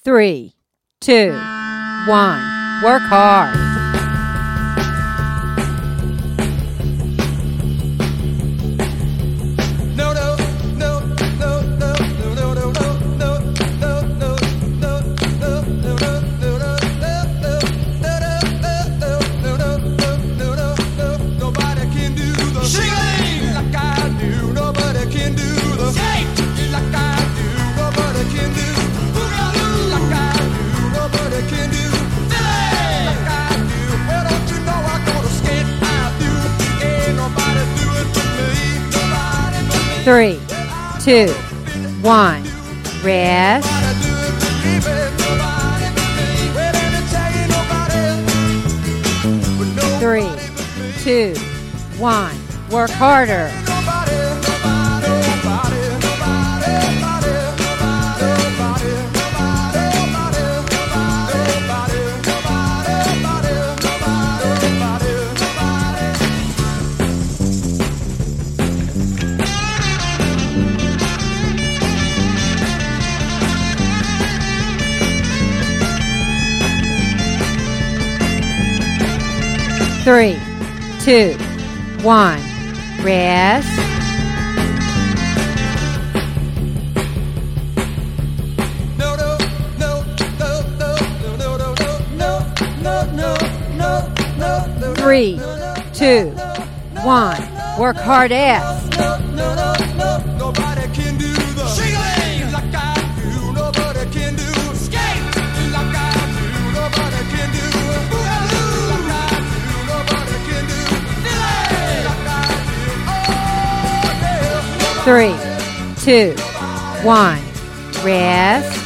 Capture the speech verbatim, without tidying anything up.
three, two, one. Work hard. Three, two, one. Rest. Three, two, one. Work harder. Three, two, one. Rest. No, no, no, no, no, no, no, no, no, no, no, no. Three, two, one. Work hard ass. No, no, no, no. Nobody can do the shingling like I do. Nobody can do skate like I do. Nobody can do boogaloo like I do. Nobody can do filet like I do. Oh yeah. Three, two, one. Rest.